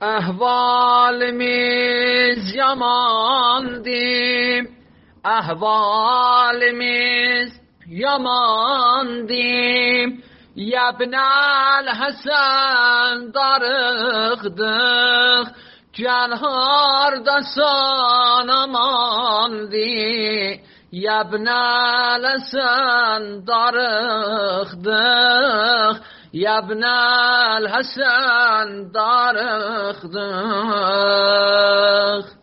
احوال میز یاماندیم، احوال میز یاماندیم، یبن الحسن درخدخ جنهار دستان ماندی، یبن الحسن درخدخ یبن الحسن درخدخ.